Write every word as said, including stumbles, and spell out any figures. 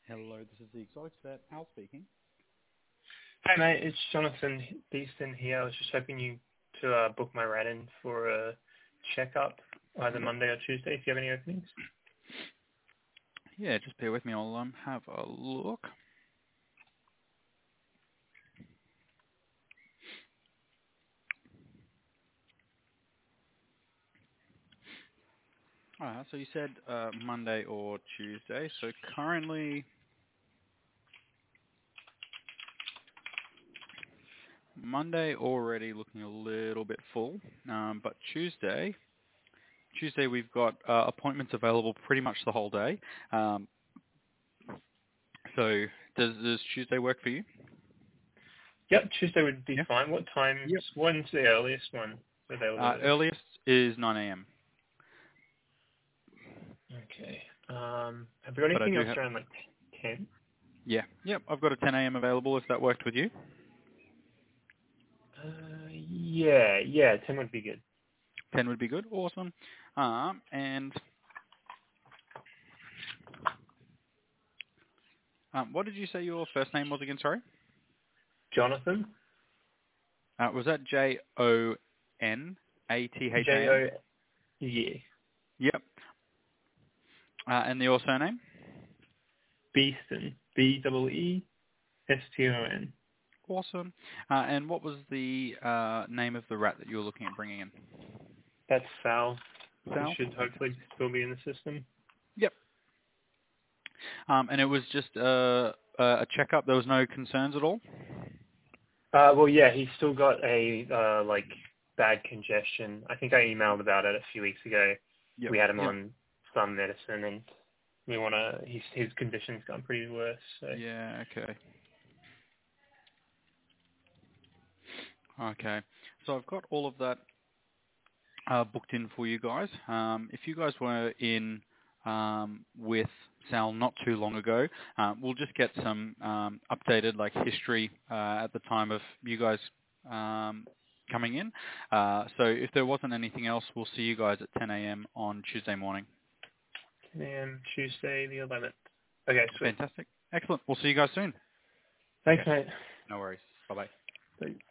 Hello, this is the Exotic Vet. Al speaking. Hey mate, it's Jonathan Beeston here. I was just hoping you to uh, book my rat in for a checkup either Monday or Tuesday if you have any openings. Yeah, just bear with me. I'll um, have a look. Alright, so you said uh, Monday or Tuesday. So currently, Monday already looking a little bit full, um, but Tuesday, Tuesday we've got uh, appointments available pretty much the whole day. Um, so does, does Tuesday work for you? Yep, Tuesday would be Yeah. fine. What times? Yep. When's the earliest one Uh, availability? earliest is nine a m. Okay. Um, have you got But I anything do else have, around like ten? yeah, yep. I've got a ten a m available if that worked with you. Uh, yeah, yeah, ten would be good. ten would be good. Awesome. Um, and um, what did you say your first name was again? Sorry. Jonathan? Uh, was that J O N A T H A J N? O yeah. Yep. Uh, and your surname? Beeston. B E E S T O N. Awesome. Uh, and what was the uh, name of the rat that you were looking at bringing in? That's Sal. He Sal? should hopefully Fantastic. still be in the system. Yep. Um, and it was just uh, a checkup. There was no concerns at all? Uh, well, yeah, he's still got a uh, like bad congestion. I think I emailed about it a few weeks ago. Yep. We had him Yep. on some medicine, and we want to. His his condition's gone pretty worse. So Yeah, okay. Okay. So I've got all of that uh, booked in for you guys. Um, if you guys were in um, with Sal not too long ago, uh, we'll just get some um, updated like history uh, at the time of you guys um, coming in. Uh, so if there wasn't anything else, we'll see you guys at ten a m on Tuesday morning. ten a m Tuesday the eleventh. Okay, sweet. Fantastic. Excellent. We'll see you guys soon. Thanks, mate. No worries. Bye-bye. Bye.